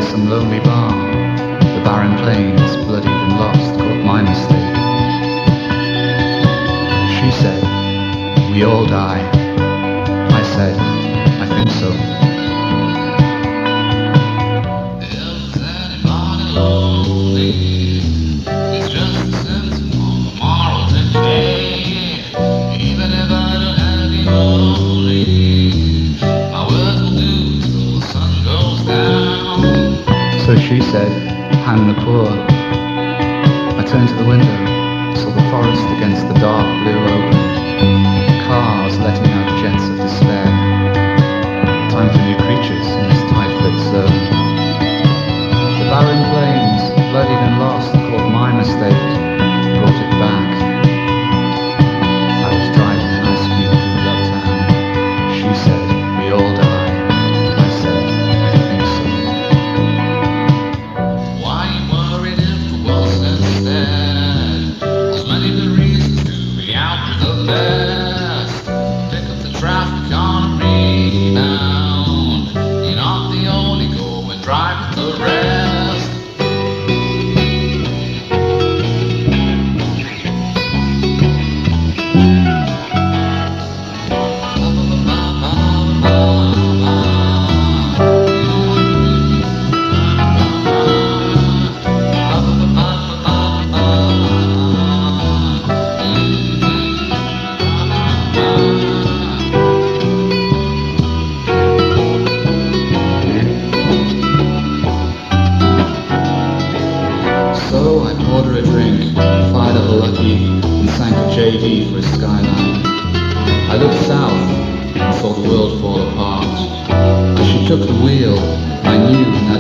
some lonely bar. The barren plains, bloodied and lost, caught my mistake. She said, we all die. I said, I think so. Is anybody lonely? It's just a symptom of a moral decay. Even if I don't have any lonely, my words will do till the sun goes down. So she said, hang the poor. I turned to the window, saw the forest against the dark blue open. Cars letting out jets of despair. Time for new creatures in this tight-lit zone. The barren plains, bloodied and lost, caught my mistake, brought it back. I was driving an ice cube through Lovetown. She said, we all die. I said, I think so. Why you worried if the world's instead? There's many good reasons to be out with the best. Pick up the traffic on a rebound. You're not the only going drive with the rest. So I poured her a drink, fired up a Lucky, and sank a JD for a skyline. I looked south and saw the world fall apart. As she took the wheel, I knew